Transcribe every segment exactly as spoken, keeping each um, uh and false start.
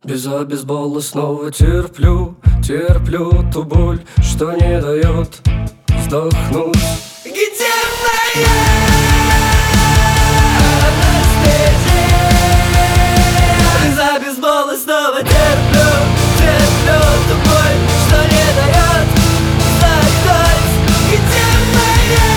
Без обезбола снова терплю, терплю ту боль, что не дает вздохнуть. Где моя анестезия? Без обезбола снова терплю, терплю ту боль, что не дает вздохнуть. Где моя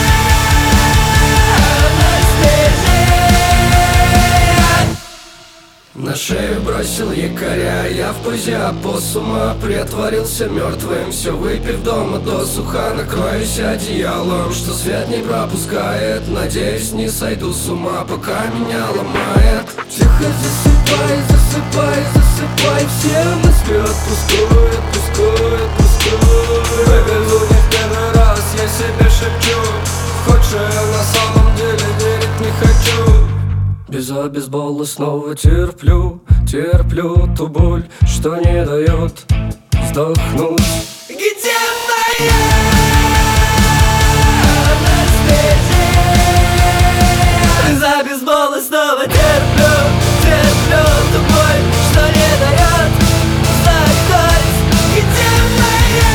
анестезия? На шею бросил якоря, я в позе опоссума притворился мертвым, все выпив дома досуха. Накроюсь одеялом, что свет не пропускает. Надеюсь, не сойду с ума, пока меня ломает. Тихо засыпай, засыпай, засыпай, все мысли отпускай, отпускай, отпускай. Вывезу не в первый раз, я себе шепчу, худшее на самом деле верить не хочу. Без обезбола снова терплю, терплю ту боль, что не дает вздохнуть. Где моя анестезия? Без обезбола снова терплю, терплю ту боль, что не дает вздохнуть. Где моя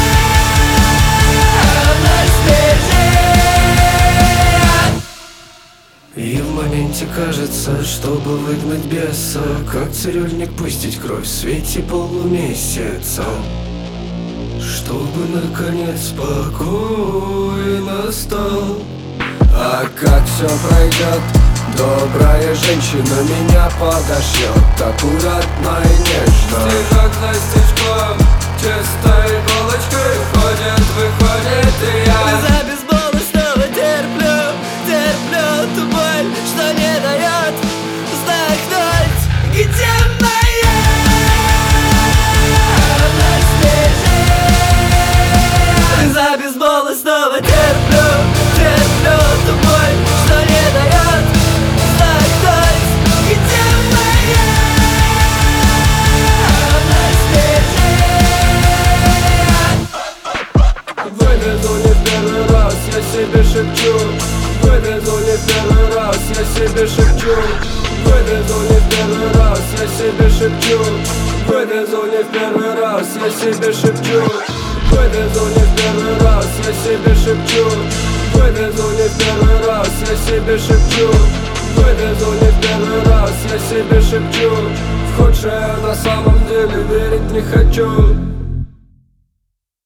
анестезия? И в моменте кажется, чтобы выгнать беса, как цирюльник пустить кровь в свете полумесяца, чтобы наконец покой настал. А как все пройдет, добрая женщина меня подошьет аккуратно и нежно. Стежок за стежком, чистой иголочкой ходит, выходит и я. Без обезбола снова терплю, терплю ту боль, что не дает вздохнуть. Где моя анестезия? Без обезбола снова терплю, терплю ту боль, что не дает вздохнуть. Где моя анестезия? Вывезу не в первый раз, я себе шепчу. Вывезу не в первый раз, я себе шепчу. Вывезу не в первый раз, я себе шепчу. Вывезу не в первый раз, я себе шепчу. Вывезу не в первый раз, я себе шепчу. Вывезу не в первый раз, я себе шепчу. Вывезу не в первый раз, я себе шепчу. В худшее на самом деле верить не хочу.